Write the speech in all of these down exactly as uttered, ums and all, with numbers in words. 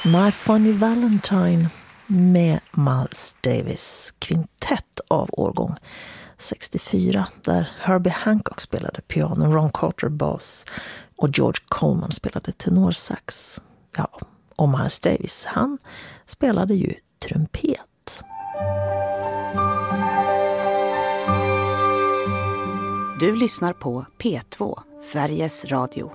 My Funny Valentine med Miles Davis kvintett av årgång sextiofyra, där Herbie Hancock spelade piano, Ron Carter bas och George Coleman spelade tenorsax. Ja, och Miles Davis, han spelade ju trumpet. Du lyssnar på P två, Sveriges Radio.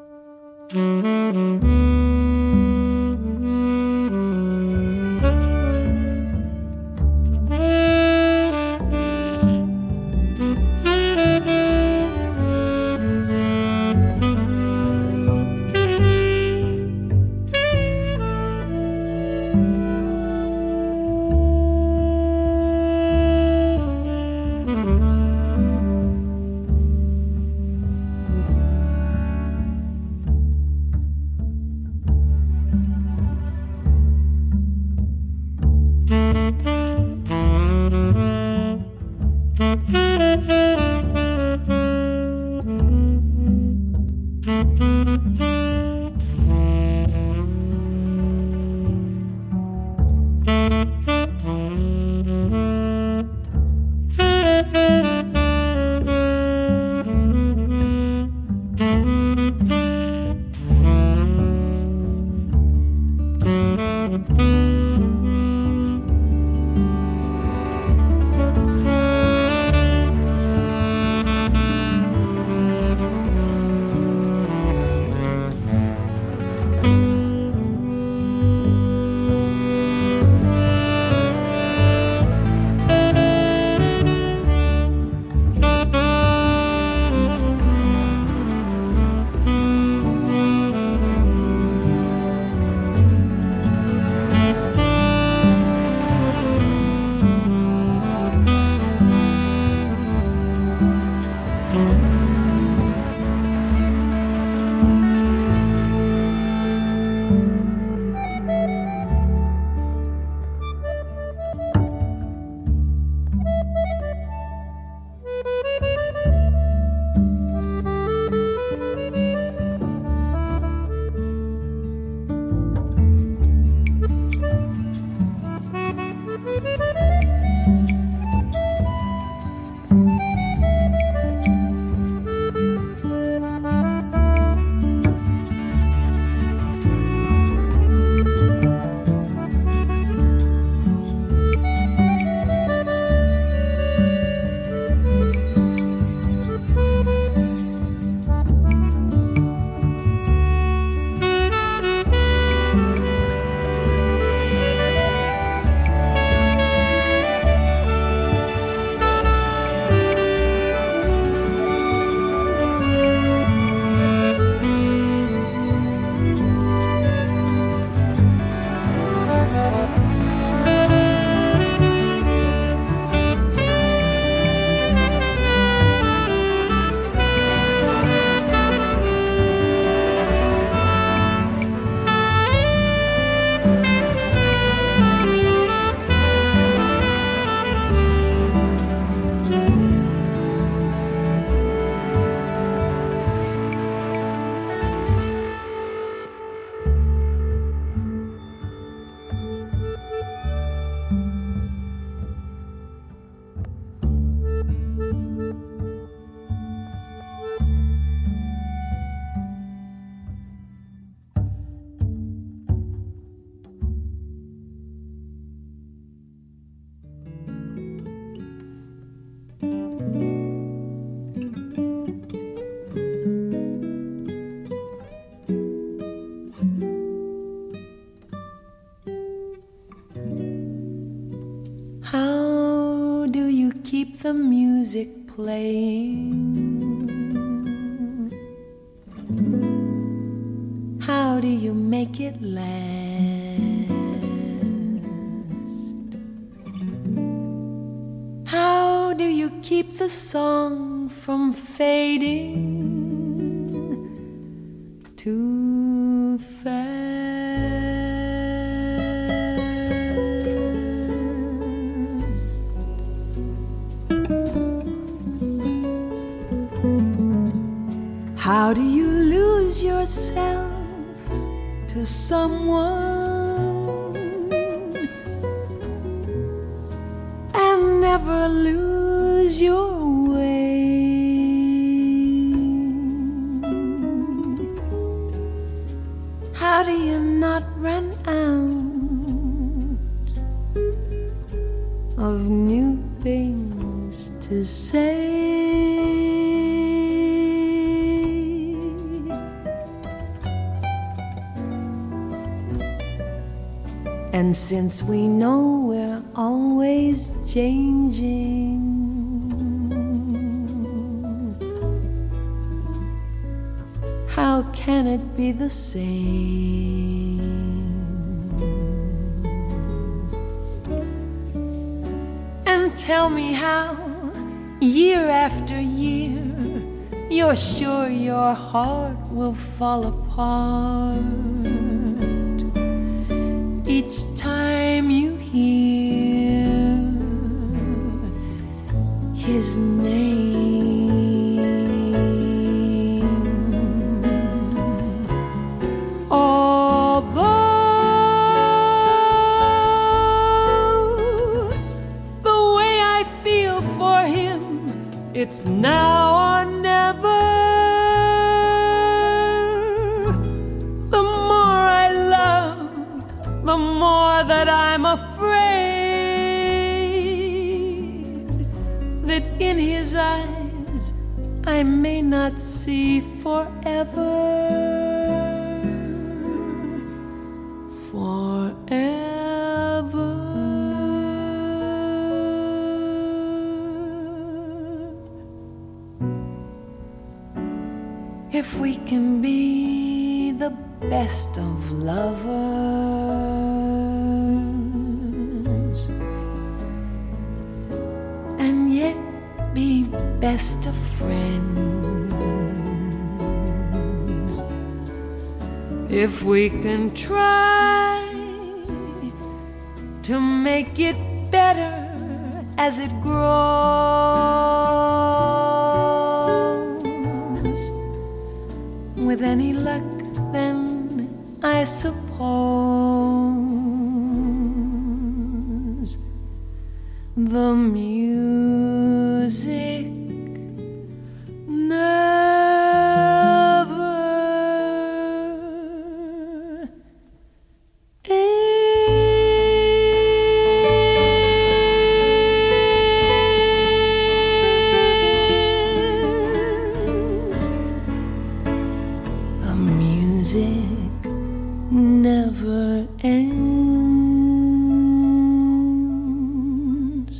The music playing. How do you make it last? How do you keep the song from fading too fast? How do you lose yourself to someone lose your way? How do you not run out of new things to say? And since we know we're always changing, how can it be the same? And tell me how, year after year, you're sure your heart will fall apart each time you hear his name. Although the way I feel for him, it's now or never. The more I love, the more that I'm afraid that in his eyes I may not see forever. Forever. If we can be the best of lovers and yet be best of friends, if we can try to make it better as it grows, with any luck then I suppose the music never ends. The music never ends.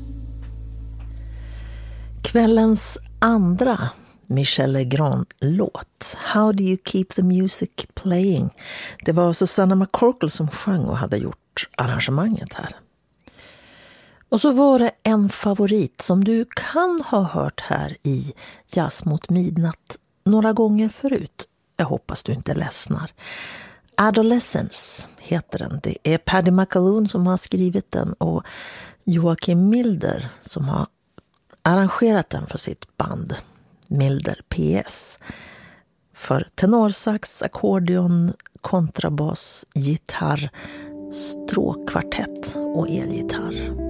Kvällens andra Michel Legrand-låt, How Do You Keep the Music Playing? Det var Susanna McCorkle som sjöng och hade gjort arrangemanget här. Och så var det en favorit som du kan ha hört här i Jazz mot midnatt några gånger förut. Jag hoppas du inte ledsnar. Adolescence heter den. Det är Paddy McAloon som har skrivit den och Joakim Milder som har arrangerat den för sitt band Milder P S. För tenorsax, ackordeon, kontrabas, gitarr, stråkkvartett och elgitarr.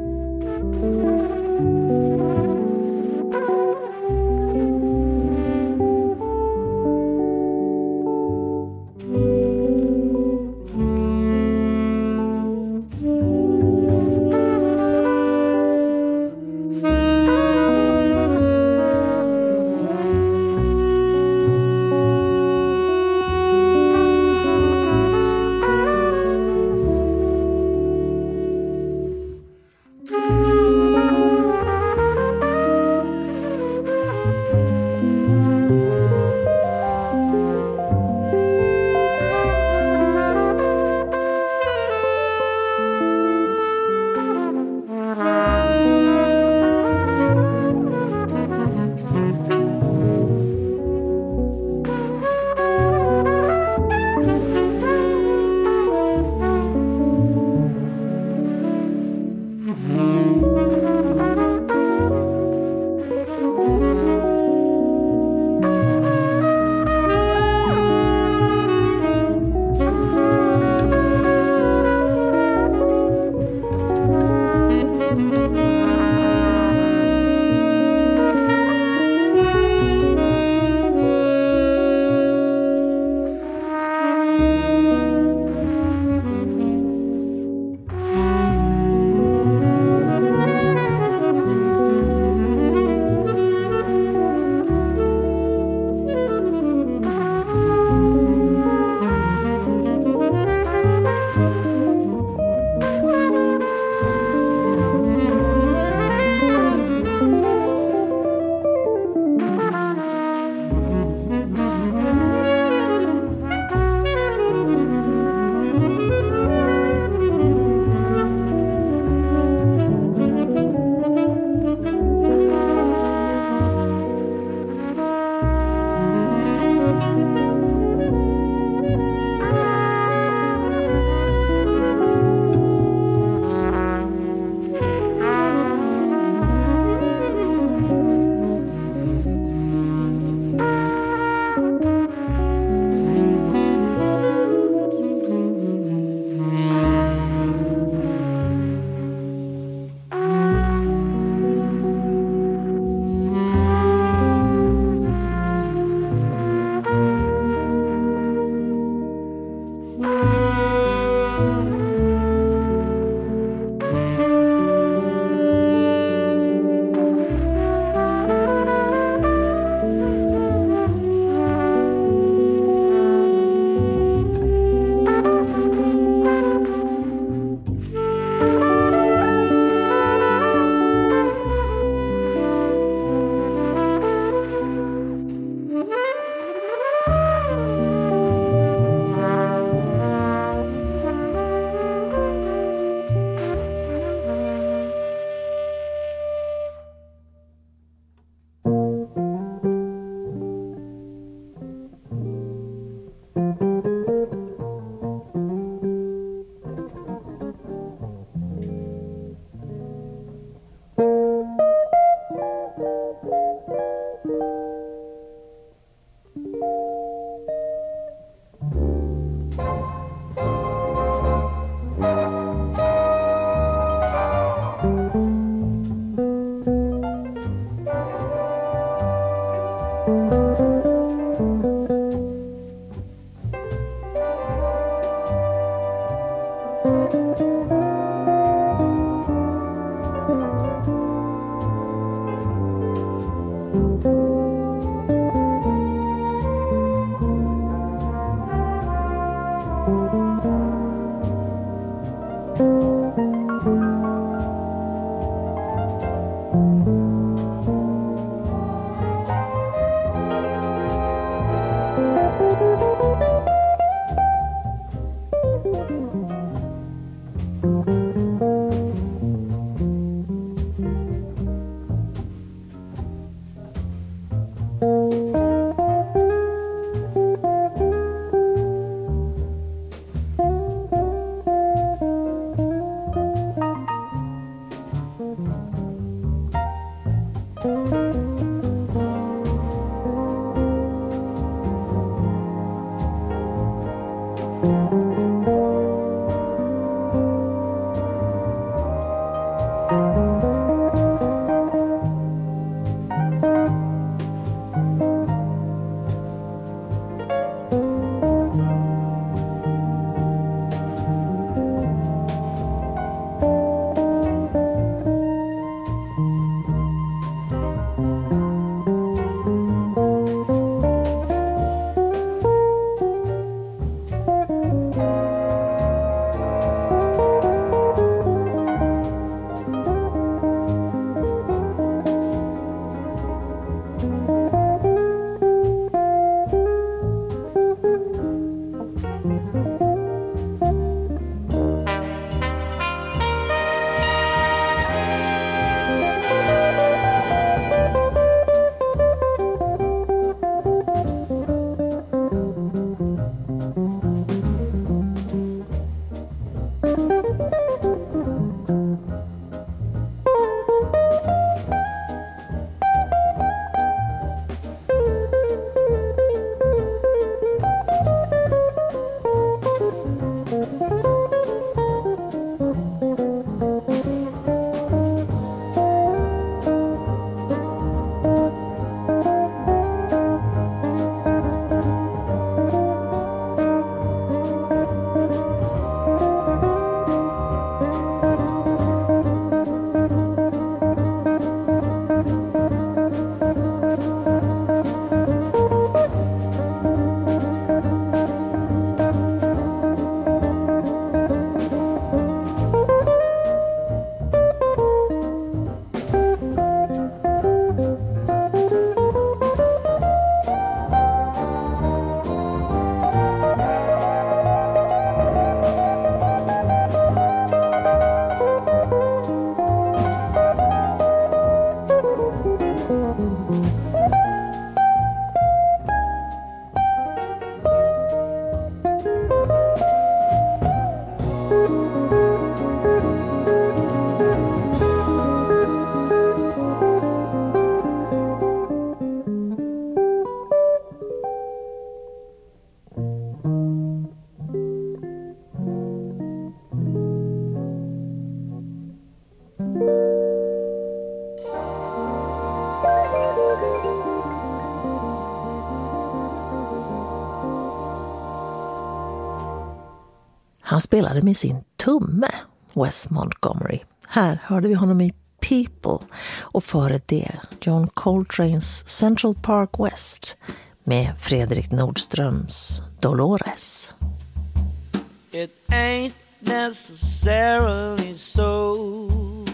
Han spelade med sin tumme, Wes Montgomery. Här hörde vi honom i People och före det John Coltranes Central Park West med Fredrik Nordströms Dolores. It ain't necessarily so.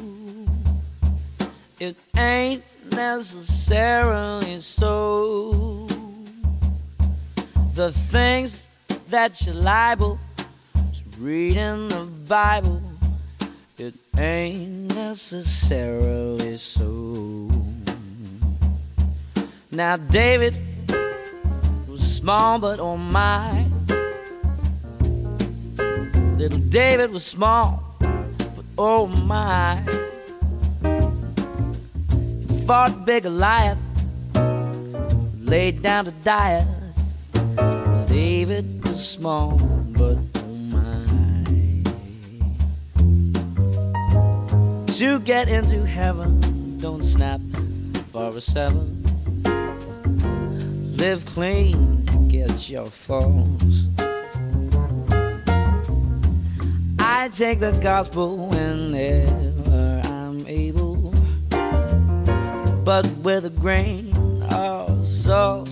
It ain't necessarily so. The things that you're liable to read in the Bible, it ain't necessarily so. Now David was small, but oh my, little David was small, but oh my, he fought big Goliath, laid down to die. David was small, but oh my. To get into heaven, don't snap for a seven. Live clean, get your falls. I take the gospel whenever I'm able, but with a grain of salt.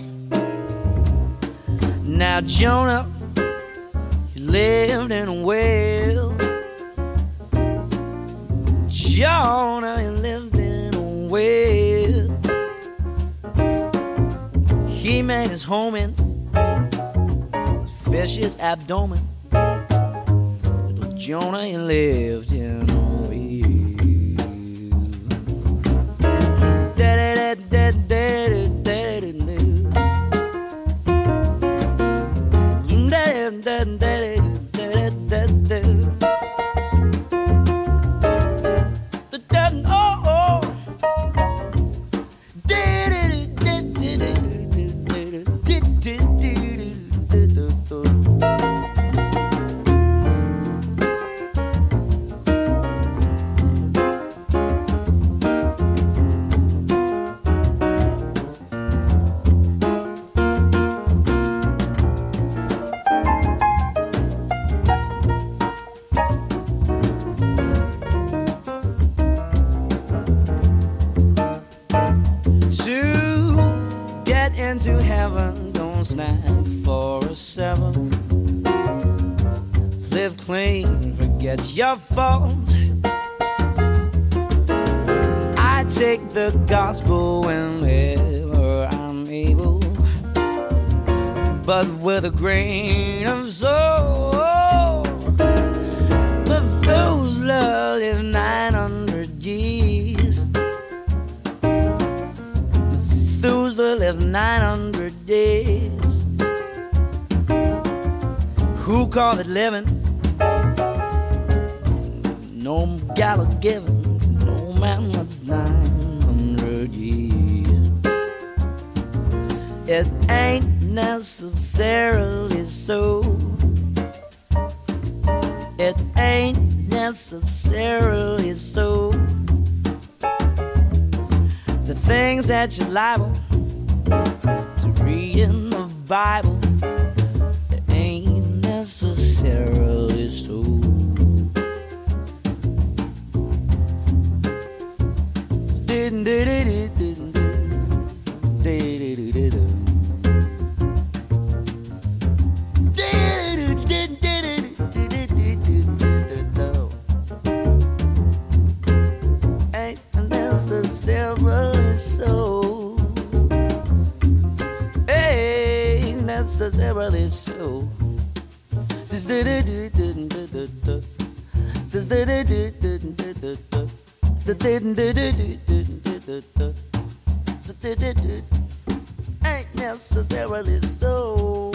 Now Jonah, he lived in a whale. Jonah, he lived in a whale. He made his home in his fish's abdomen. Little Jonah, he lived in a whale. Da-da-da-da-da-da-da-da-da. Into heaven, don't snap for a seven. Live clean, forget your faults. I take the gospel whenever I'm able, but with a grain of salt. Methuselah lived nine hundred years. Methuselah lived nine hundred days. Who called it living? No gala given to no man that's nine hundred years. It ain't necessarily so. It ain't necessarily so. The things that you're liable to read in the Bible, it ain't necessarily so. Ain't necessarily so. Ain't necessarily so. Ain't necessarily so.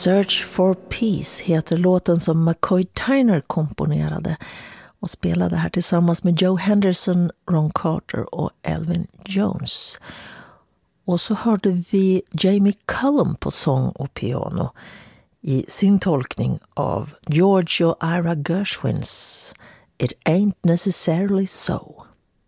Search for Peace heter låten som McCoy Tyner komponerade och spelade här tillsammans med Joe Henderson, Ron Carter och Elvin Jones. Och så hörde vi Jamie Cullum på sång och piano i sin tolkning av George och Ira Gershwins It Ain't Necessarily So.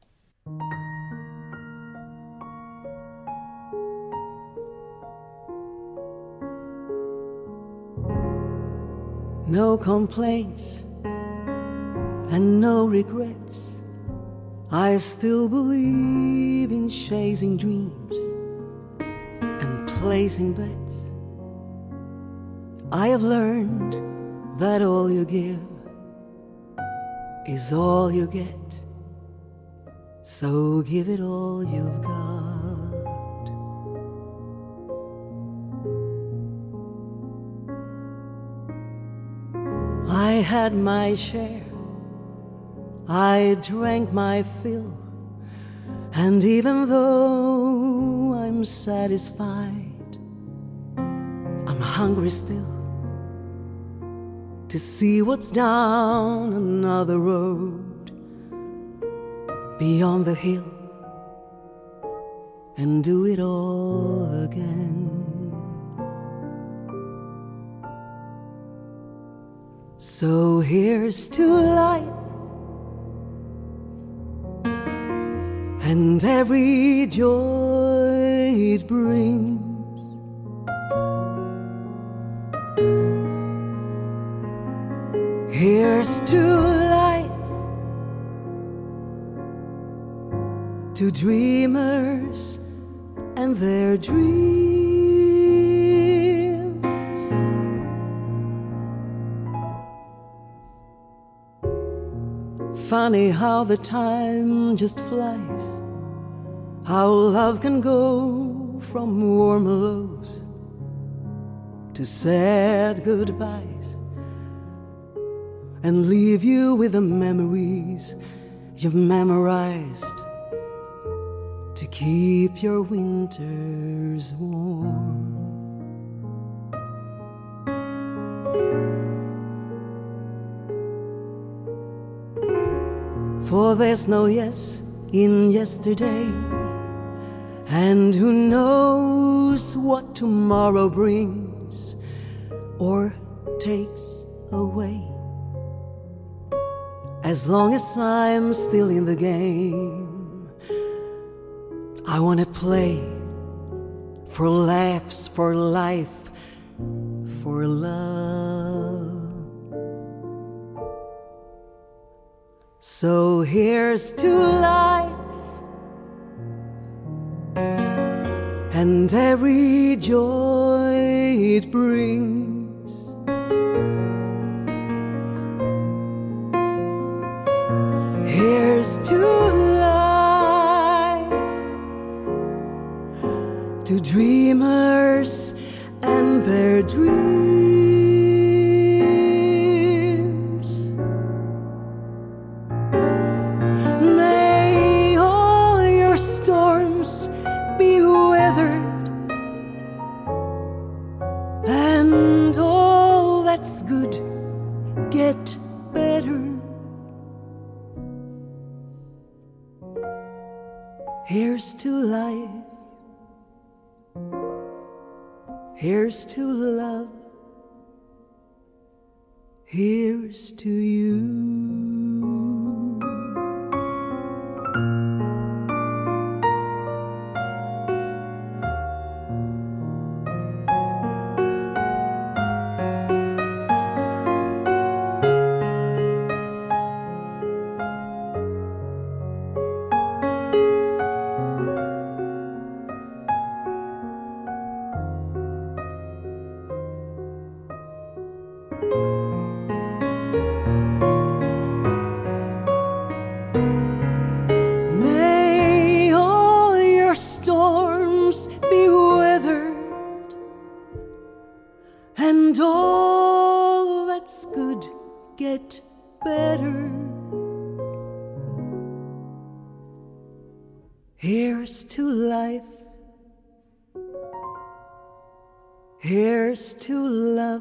No complaints and no regrets. I still believe in chasing dreams and placing bets. I have learned that all you give is all you get. So give it all you've got. I had my share, I drank my fill, and even though I'm satisfied, I'm hungry still to see what's down another road, beyond the hill, and do it all again. So here's to life and every joy it brings. Here's to life, to dreamers and their dreams. Funny how the time just flies, how love can go from warm hellos to sad goodbyes and leave you with the memories you've memorized to keep your winters warm. For there's no yes in yesterday, and who knows what tomorrow brings or takes away. As long as I'm still in the game, I want to play for laughs, for life, for love. So here's to life and every joy it brings. Here's to life, to dreamers and their dreams. May all your storms be weathered, and all that's good get better. Here's to life, here's to love, here's to you. May all your storms be weathered, and all that's good get better. Here's to life, Here's to love.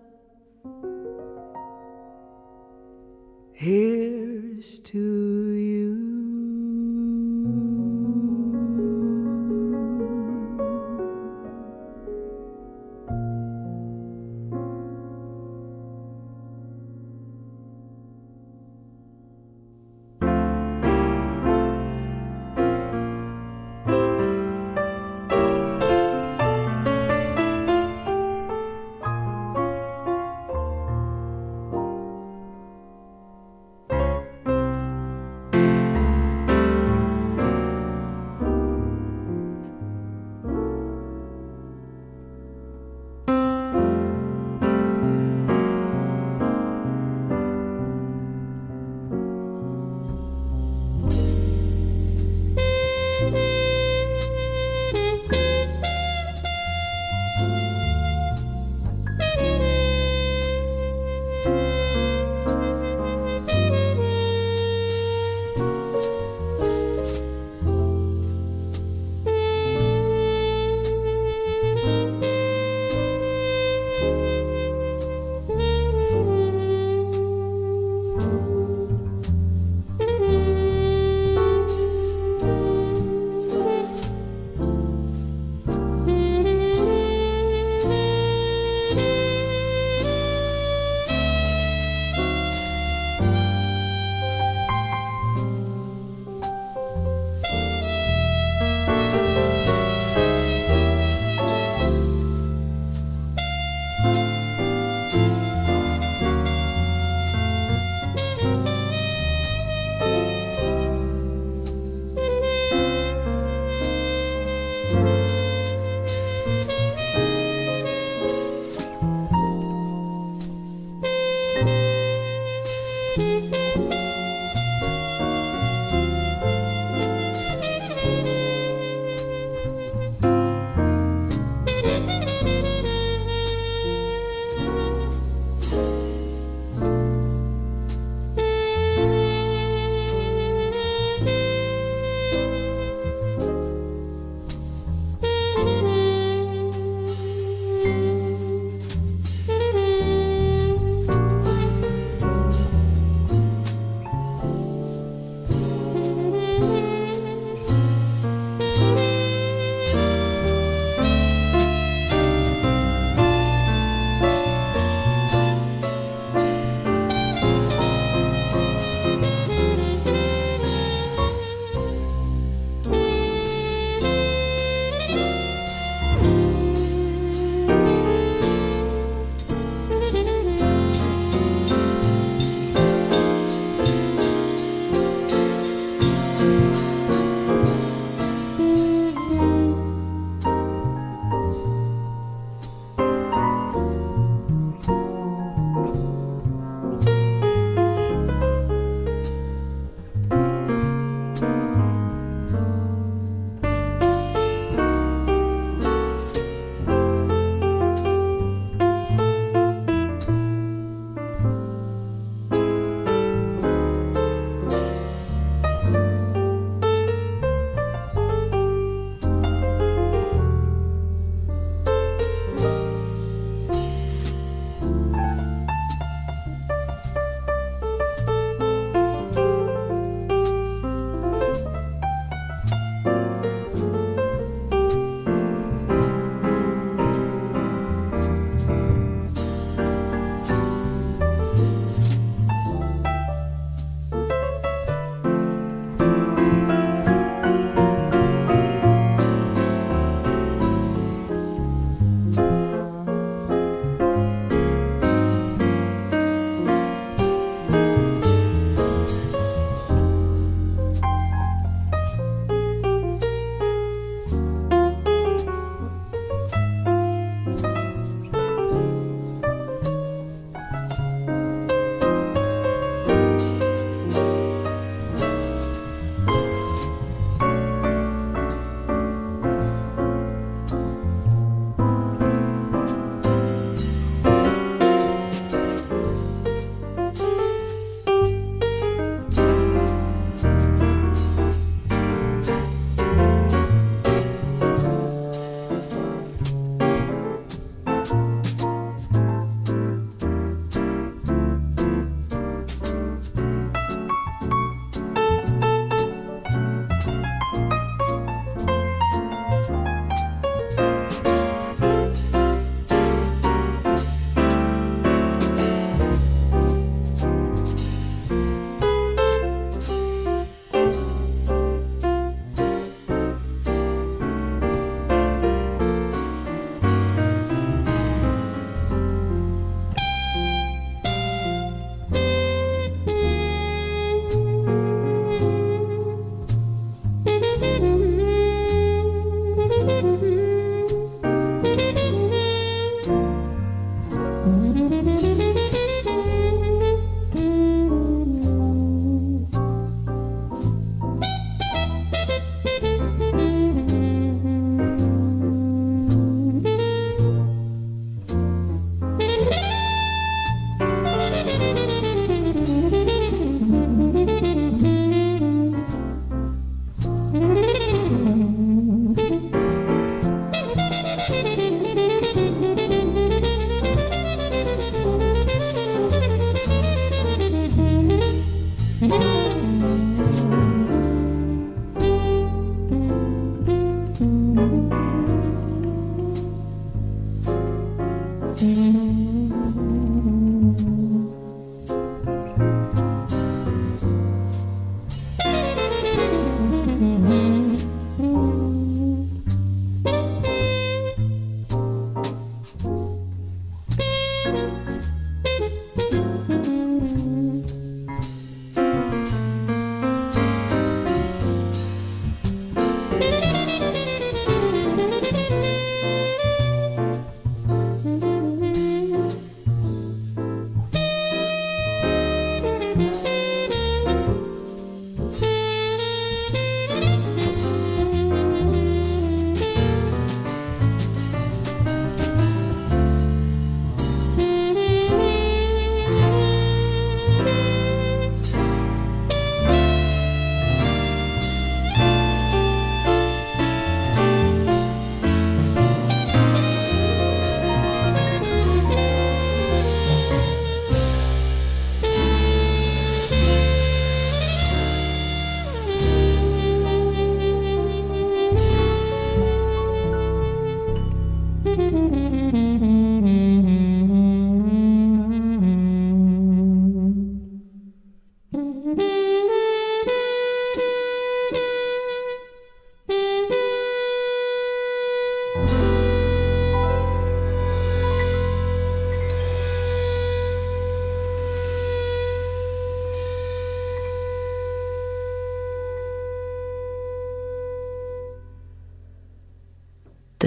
Here's to you.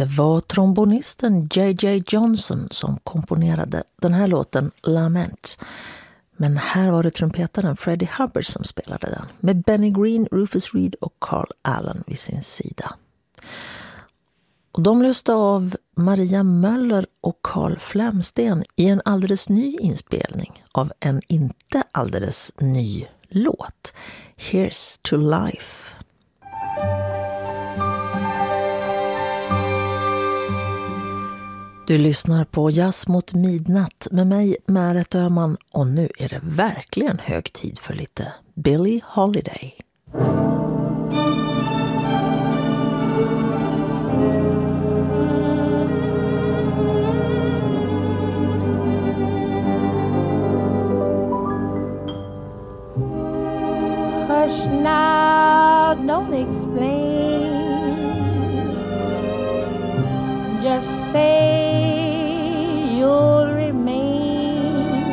Det var trombonisten J J Johnson som komponerade den här låten Lament. Men här var det trumpetaren Freddie Hubbard som spelade den, med Benny Green, Rufus Reid och Carl Allen vid sin sida. Och de löste av Maria Möller och Carl Flemsten i en alldeles ny inspelning av en inte alldeles ny låt, Here's to Life. Du lyssnar på Jazz mot midnatt med mig, Märet Öhman, och nu är det verkligen hög tid för lite Billie Holiday. Hush now, don't explain. Just say you'll remain.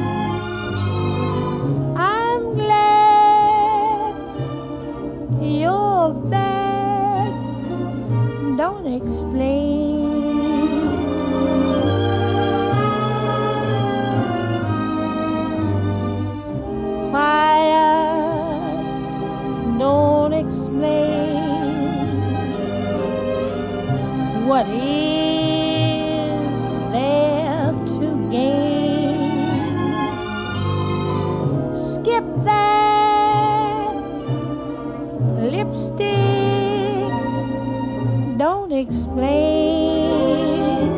I'm glad you're back. Don't explain. Quiet, don't explain. What is there to gain? Skip that lipstick, don't explain.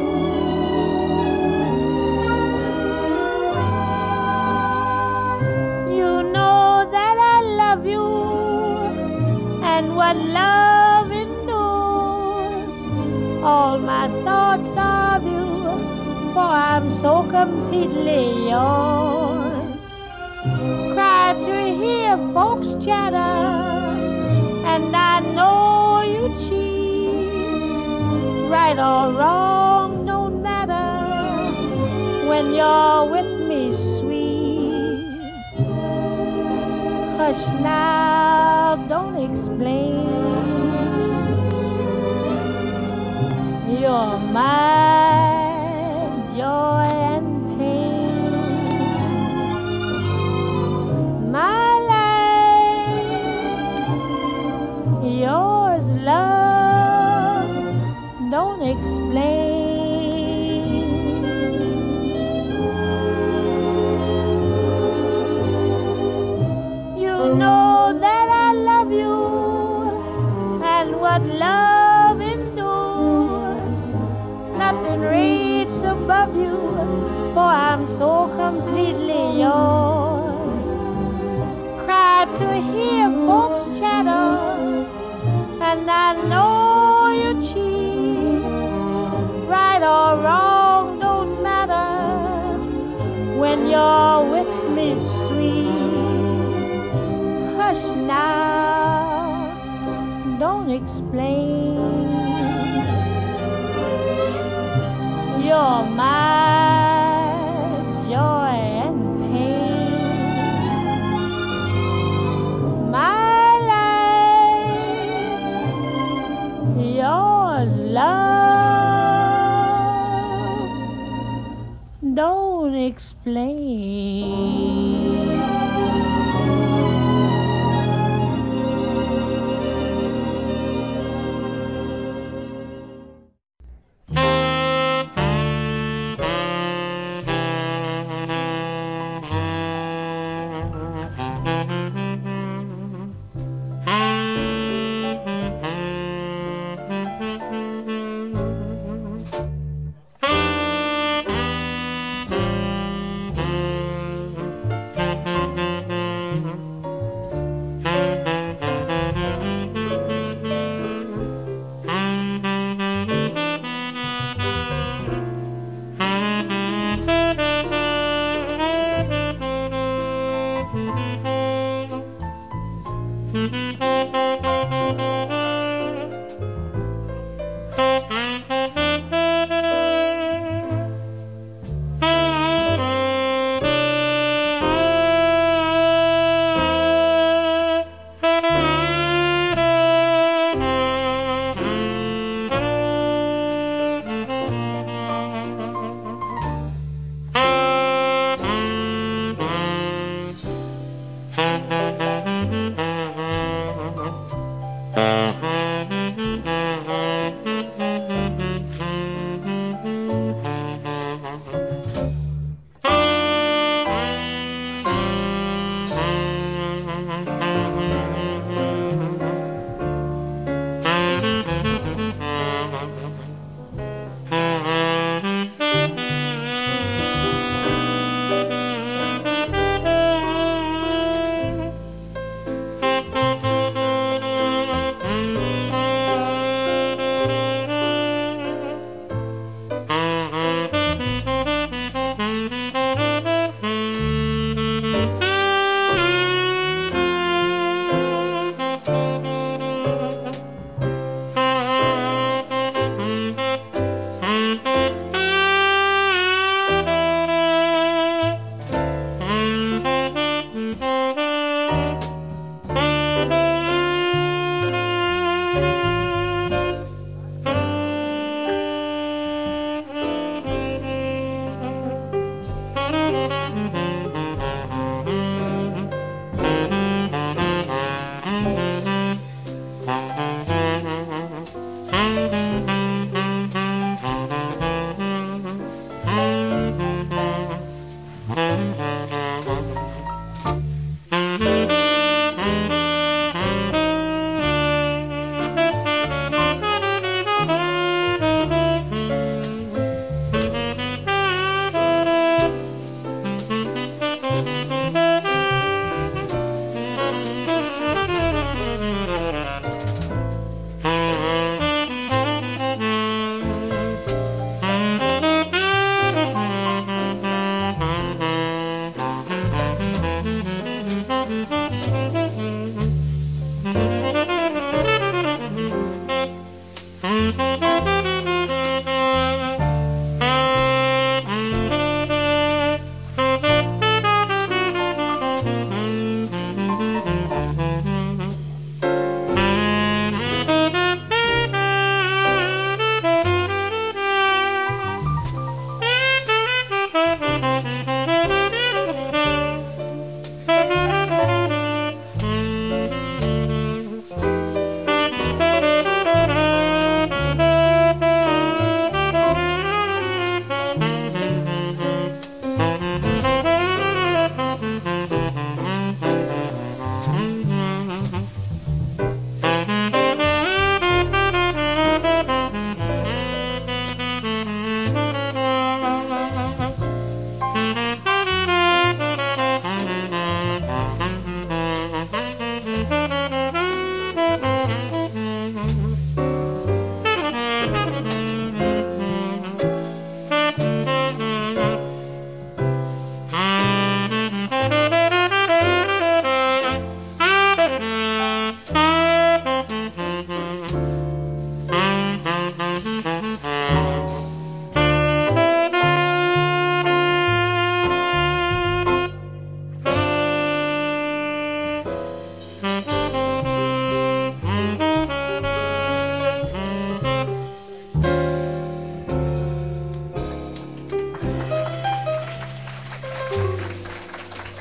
You know that I love you, and what love endures. All my thoughts of you, for I'm so completely yours. Cry to hear folks chatter, and I know you cheat. Right or wrong, no matter, when you're with me, sweet. Hush now, don't explain. You're my joy and pain, my life, yours, love, don't explain. You know that I love you, and what love endures. Nothing rates above you, for I'm so completely yours. Cry to hear folks chatter, and I know you cheat. Right or wrong, don't matter, when you're with me, sweet. Hush now, don't explain. You're my joy and pain, my life, yours, love, don't explain.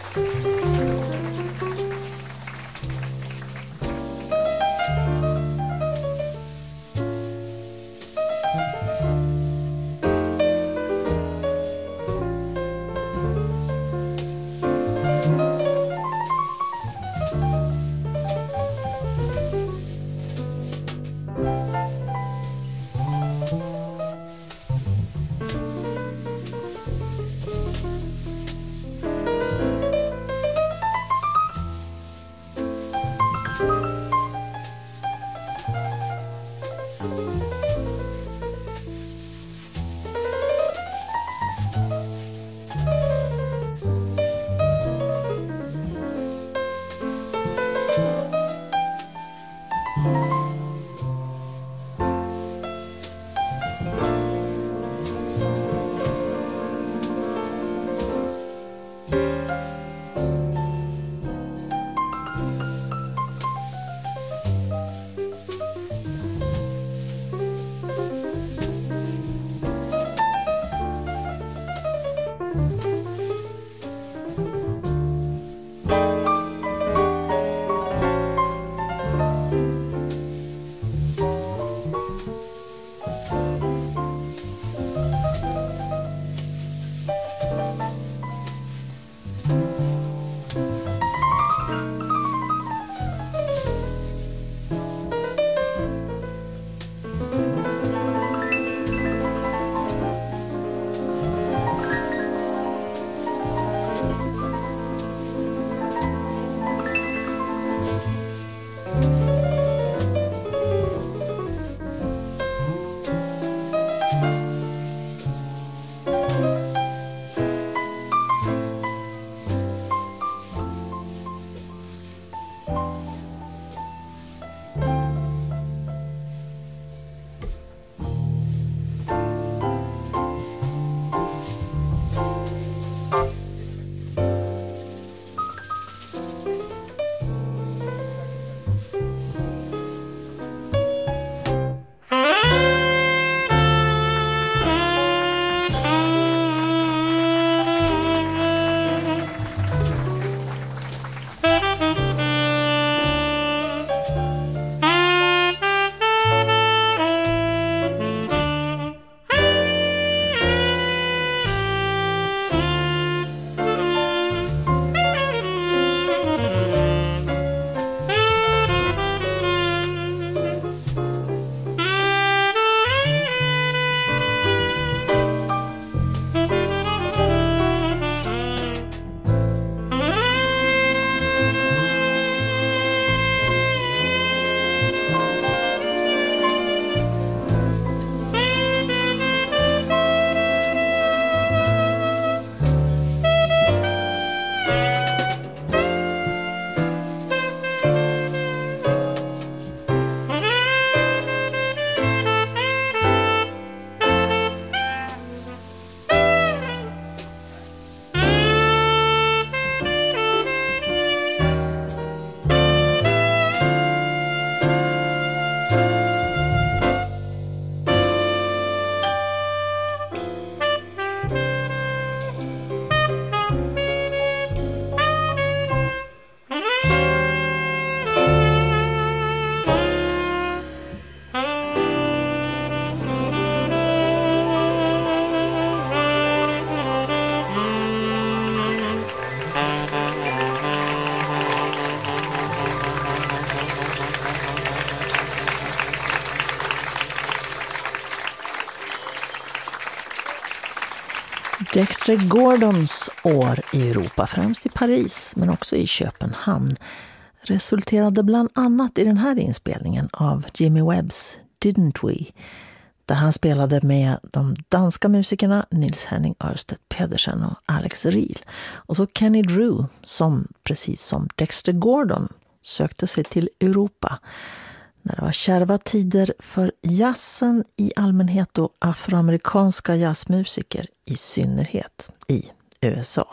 Dexter Gordons år i Europa, främst i Paris men också i Köpenhamn, resulterade bland annat i den här inspelningen av Jimmy Webbs Didn't We, där han spelade med de danska musikerna Nils Henning Ørsted Pedersen och Alex Riel, och så Kenny Drew som, precis som Dexter Gordon, sökte sig till Europa när det var kärva tider för jazzen i allmänhet och afroamerikanska jazzmusiker i synnerhet i U S A.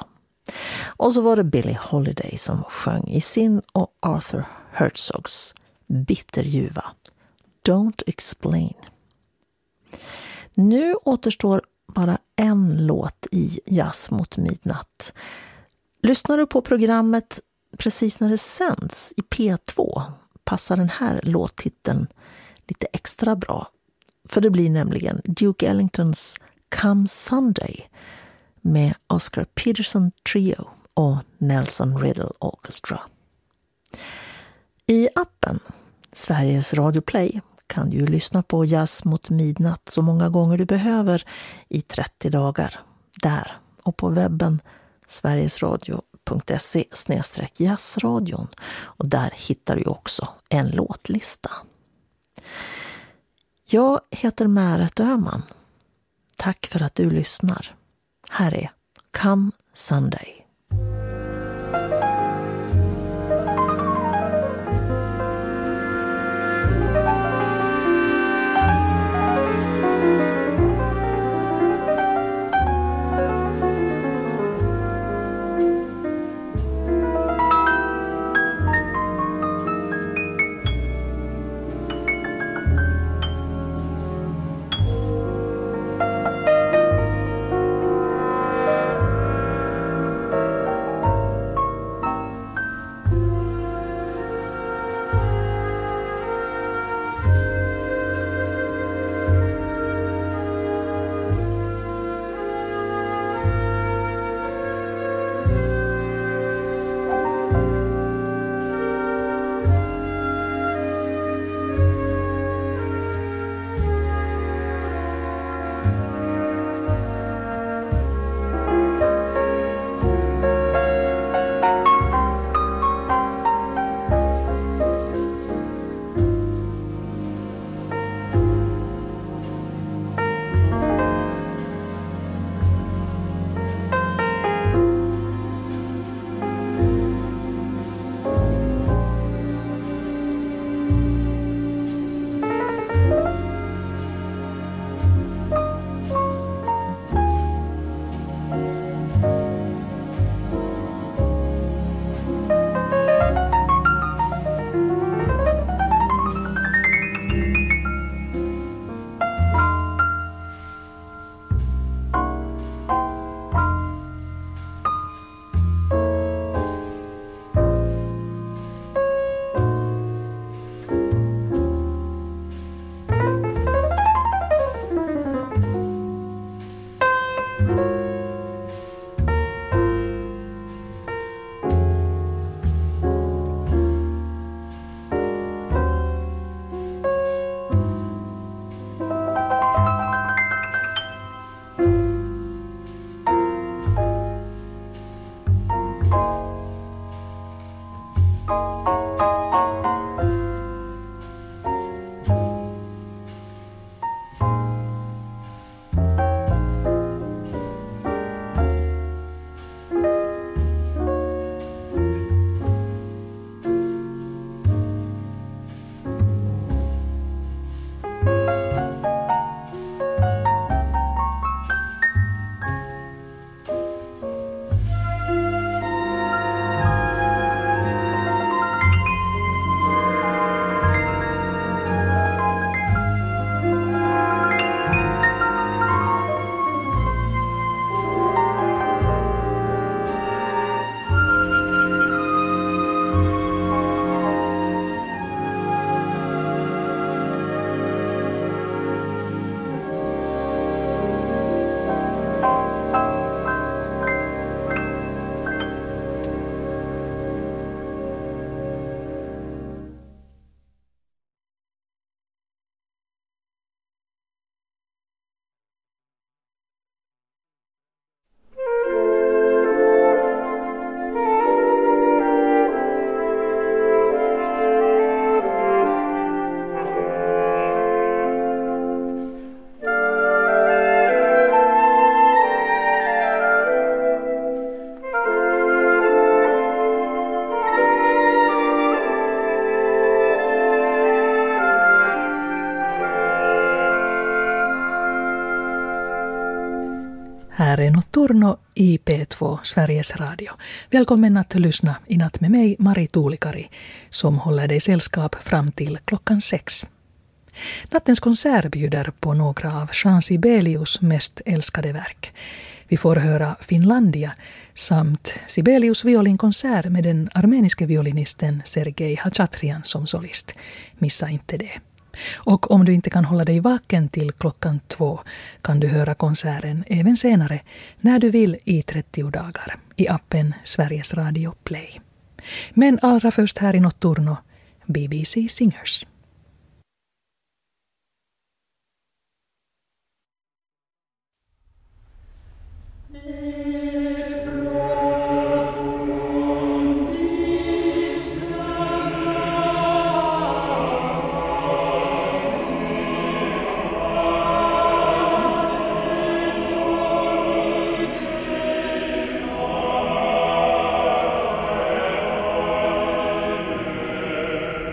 Och så var det Billie Holiday som sjöng i sin och Arthur Herzogs bitterljuva Don't Explain. Nu återstår bara en låt i Jazz mot midnatt. Lyssnar du på programmet precis när det sänds i P två passar den här låttiteln lite extra bra. För det blir nämligen Duke Ellingtons Come Sunday med Oscar Peterson Trio och Nelson Riddle Orchestra. I appen Sveriges Radio Play kan du lyssna på Jazz mot midnatt så många gånger du behöver i trettio dagar. Där och på webben sverigesradio punkt se slash jazzradion, och där hittar du också en låtlista. Jag heter Märet Öhman. Tack för att du lyssnar. Här är Come Sunday. Här är Notturno i P två, Sveriges Radio. Välkommen att lyssna i natt med mig, Mari Tuulikari, som håller dig sällskap fram till klockan sex. Nattens konsert bjuder på några av Jean Sibelius mest älskade verk. Vi får höra Finlandia samt Sibelius violinkonsert med den armeniske violinisten Sergej Hachatrian som solist. Missa inte det. Och om du inte kan hålla dig vaken till klockan två kan du höra konserten även senare när du vill i trettio dagar i appen Sveriges Radio Play. Men allra först här i Notturno, B B C Singers.